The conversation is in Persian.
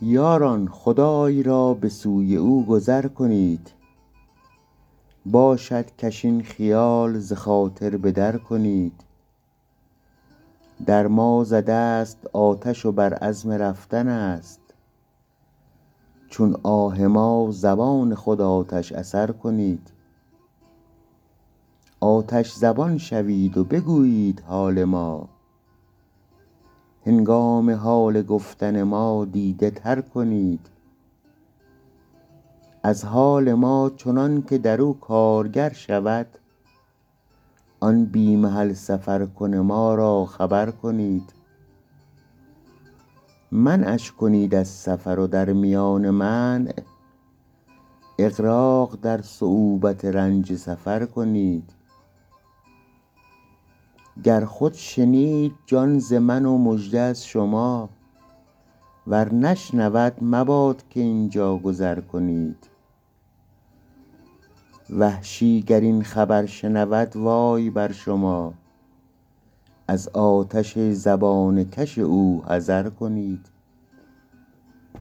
یاران خدای را به سوی او گذر کنید، باشد کش این خیال ز خاطر به در کنید. در ما زده است آتش و بر عزم رفتن است، چون آه ما زبان خود آتش اثر کنید. آتش زبان شوید و بگویید حال ما، هنگام حال گفتن ما دیده تر کنید. از حال ما چنان که در او کارگر شود، آن بی محل سفر کن ما را خبر کنید. منعش کنید از سفر و در میان منع، اغراق در صعوبت رنج سفر کنید. گر خود شنید جان ز من و مژده از شما، ور نشنود مباد که اینجا گذر کنید. وحشی گر این خبر شنود وای بر شما، از آتش زبان کش او حذر کنید.